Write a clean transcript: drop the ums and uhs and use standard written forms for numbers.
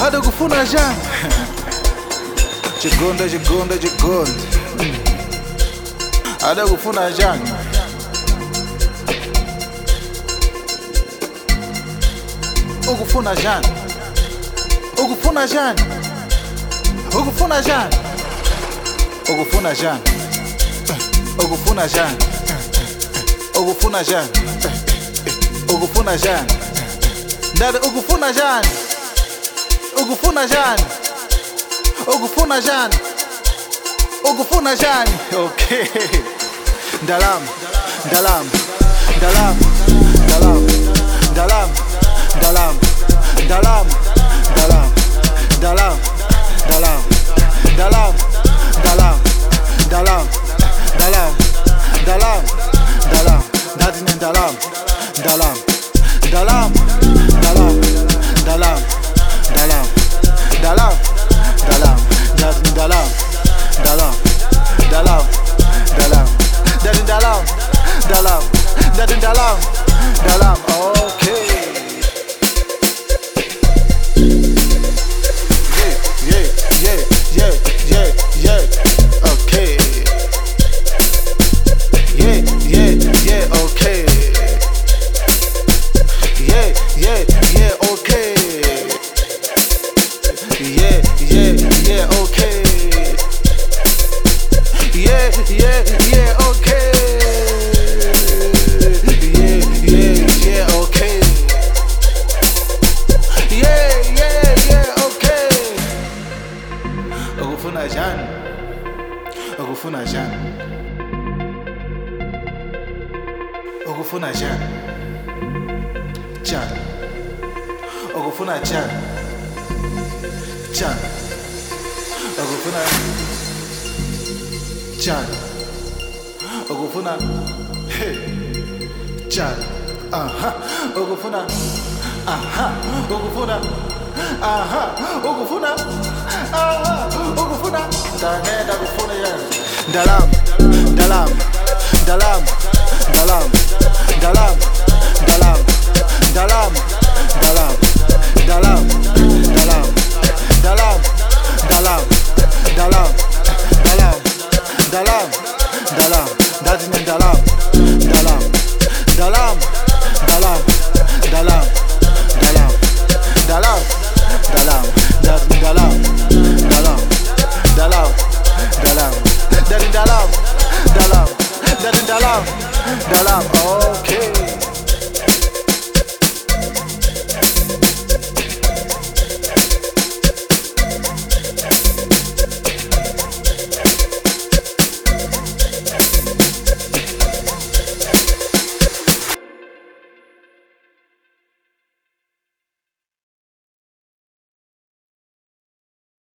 Hada kufuna jani Chigonda Hada kufuna jani Ukufuna jani Ukufuna jani Ukufuna jani Ukufuna jani Ukufuna jani Ukufuna jani Ukufuna jani Dada ukufuna jani Ukufuna jani Ukufuna jani Ukufuna jani Okay Dalam Dalam Dalam Dalam Dalam Dalam Dalam Dalam Dalam Dalam Dalam Dalam Dalam Dalam Dalam Dalam Dadine dalam Dalam Dalam Dalam Dalam Dalam Dalam Dalam Dadine dalam Dalam Dalam Dalam Dadine dalam Dalam Dadine dalam Dalam Okay Okay. Okay. Okay. Okay. Ukufuna jani Ukufuna jani Ukufuna jani Jani Ukufuna jani Jani Ukufuna jani Ukufuna Hey Jani Aha Ukufuna Aha Ukufuna Aha Ukufuna Aha Ukufuna Dane da kufuna jani Dalam Dalam Dalam Dalam